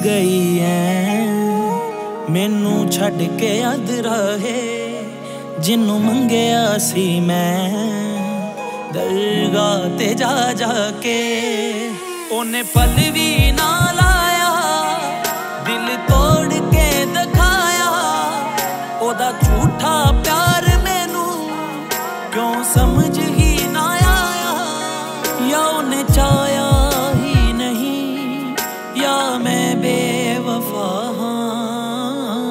गई है मैनू छड्ड के याद रहे जिन्नू मंगया सी मैं दरगाह ते जा जा के ओने पल भी ना लाया दिल तोड़ के दिखाया ओदा झूठा प्यार मैनू क्यों समझ ही ना आया या ओने चाया ही नहीं या मैं बेवफा हां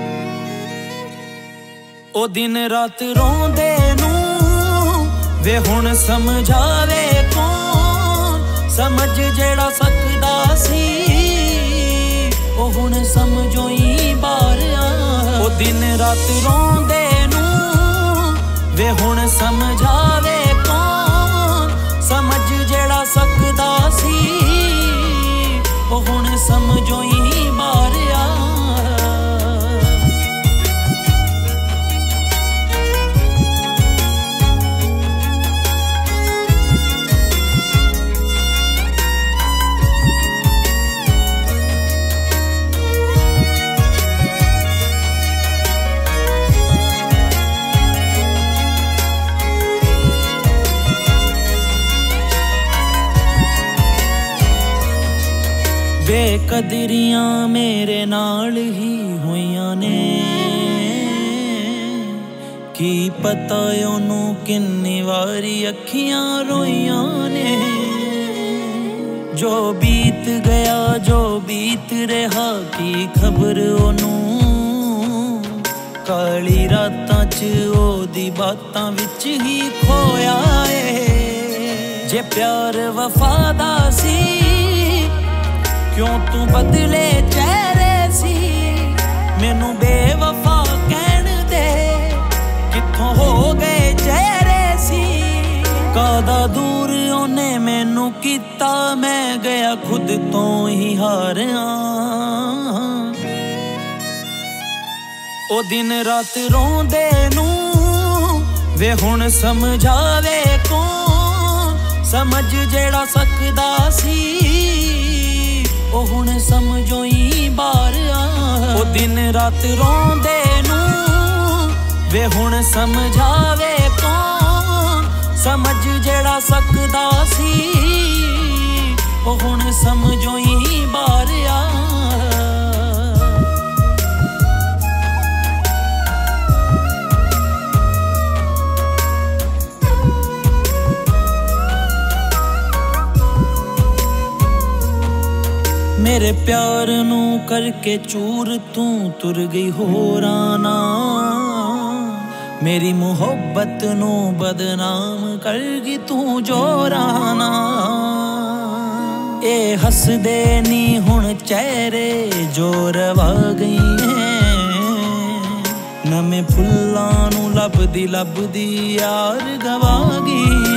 ओ दिन रात रोंदे नू वे हुण समझावे कौन समझ जेड़ा सकदा सी ओ हुण समझो ही बाहर ओ दिन रात रोंदे नू वे हुण समझावे कौन समझ जेड़ा सकदा सी ओ हुण समझो ही बाहर बेकदरियां मेरे नाल ही होइयां ने की पता ओनू किन्नी वारी अखियां रोइयां ने जो बीत गया जो बीत रहा की खबर ओनू काली रातां च ओदी बातां विच ही खोया ए जे प्यार वफादा सी क्यों तू बदले चेहरे सी मैनू बेवफा कहन दे कित्थों हो गए चेहरे सी कादा दूर ओने मैनू कीता मैं गया खुद तो ही हारिया ओ दिन रात रोंदे नू वे हुण समझावे कौन समझ जेड़ा सकदा सी ओ हुण समझो ही बाहर ओ दिन रात रोंदे नू वे हुण समझावे कौन समझ जेड़ा सकदा सी ओ हुण समझो ही बाहर मेरे प्यार नू करके चूर तू तुर गई होराना मेरी मुहब्बत नू बदनाम कर गई तू जोराना ए हसदे नी हुण चेहरे जो रवा गई हैं नमे फुल्लां नू लभदी यार गवा गई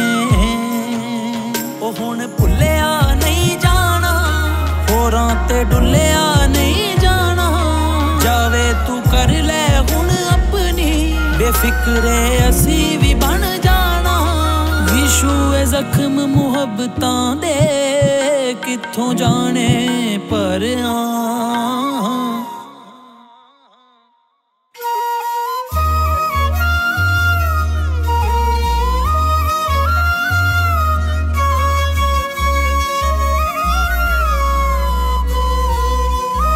ओ हुण भुल्लिया नहीं जाना होरां ते डुलिया नहीं जाना जावे तू कर ले हुण अपनी बेफिक्रे असी भी बन जाना विशू ए जख्म मुहब्बतां दे कित्थों जाने पर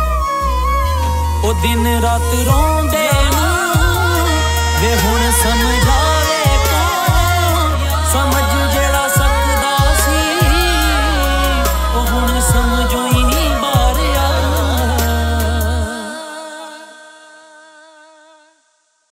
दिन रात रोंदे नू वे हुण समझ